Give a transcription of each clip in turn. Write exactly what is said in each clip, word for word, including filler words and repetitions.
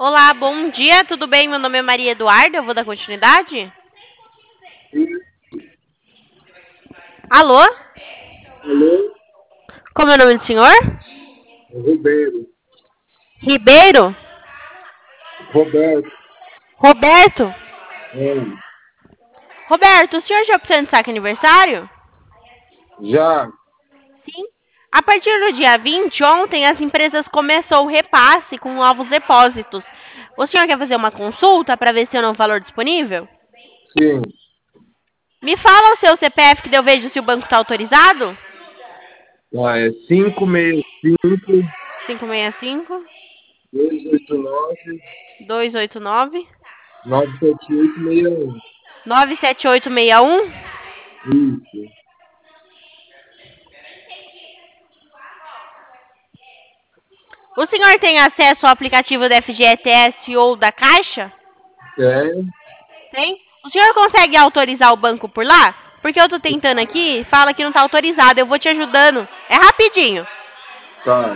Olá, bom dia, tudo bem? Meu nome é Maria Eduarda, eu vou dar continuidade? Alô? Alô? Como é o nome do senhor? Ribeiro. Ribeiro? Roberto. Roberto? É. Roberto, o senhor já precisa de saque aniversário? Já. Sim. A partir do dia vinte, ontem, as empresas começou o repasse com novos depósitos. O senhor quer fazer uma consulta para ver se tem um valor disponível? Sim. Me fala o seu C P F que eu vejo se o banco está autorizado? Ah, é cinco seis cinco, cinco seis cinco, dois oito nove, dois oito nove, nove sete oito seis um. nove sete oito seis um. Isso. O senhor tem acesso ao aplicativo da F G T S ou da Caixa? Tem. Tem. O senhor consegue autorizar o banco por lá? Porque eu tô tentando aqui, fala que não tá autorizado. Eu vou te ajudando. É rapidinho. Tá.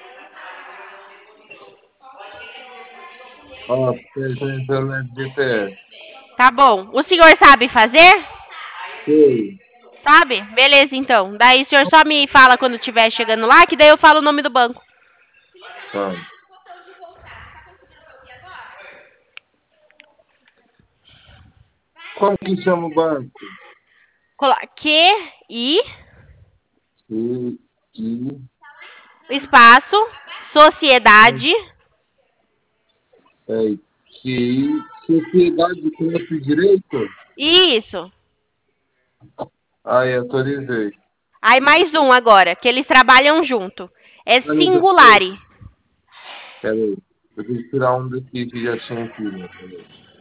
Ó, tá entrando na F G T S. Tá bom. O senhor sabe fazer? Sei. Sabe? Beleza, então. Daí o senhor só me fala quando estiver chegando lá, que daí eu falo o nome do banco. Tá. Como que chama o banco? Q, I, I, I, espaço, sociedade. é, que Sociedade de Comércio e Direito? Isso. Aí, autorizei. Aí mais um agora, que eles trabalham junto. É Ah, não, peraí. Singulari. Peraí. Eu tenho que tirar um daqui que já tinha aqui, né? Peraí.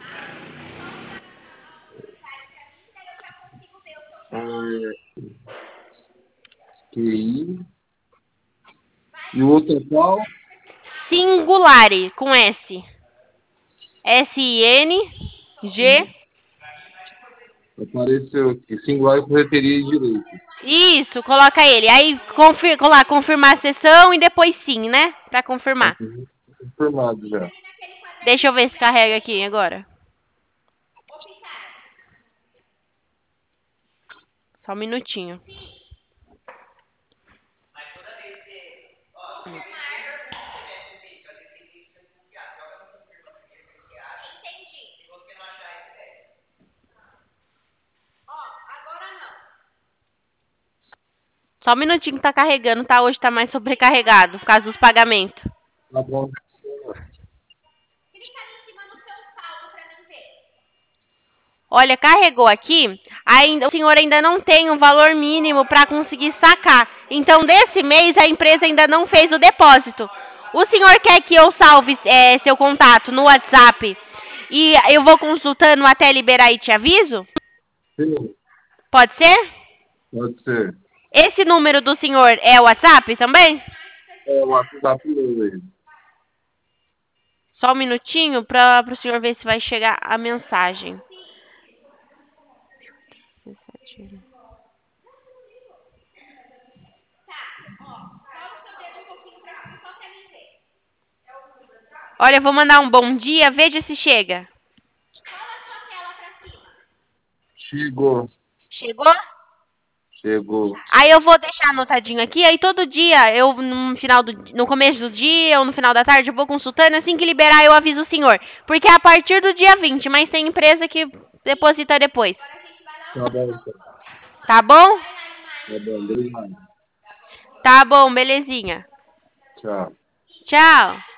É, Q I. E o outro é qual? Singulari, com S. S I N G. Apareceu aqui. Singular e correteria e direito. Isso, coloca ele. Aí confir, lá, confirmar a sessão e depois sim, né? Pra Tá confirmar. confirmado já. Deixa eu ver se carrega aqui agora. Só um minutinho. Só um minutinho que tá carregando, tá? Hoje tá mais sobrecarregado, por causa dos pagamentos. Tá bom. Olha, carregou aqui. Ainda, o senhor ainda não tem um valor mínimo para conseguir sacar. Então, desse mês, a empresa ainda não fez o depósito. O senhor quer que eu salve é, seu contato no WhatsApp e eu vou consultando até liberar e te aviso? Sim, Pode ser? pode ser. Esse número do senhor é o WhatsApp também? É o WhatsApp dele. Só um minutinho para o senhor ver se vai chegar a mensagem. Olha, eu vou mandar um bom dia, veja se chega. Chegou. Chegou? Chegou. Aí eu vou deixar anotadinho aqui, aí todo dia, eu no final do, no começo do dia ou no final da tarde, eu vou consultando, assim que liberar eu aviso o senhor. Porque é a partir do dia vinte, mas tem empresa que deposita depois. Tá bom, então. Tá bom? Tá bom, obrigado. Tá bom, belezinha. Tchau. Tchau.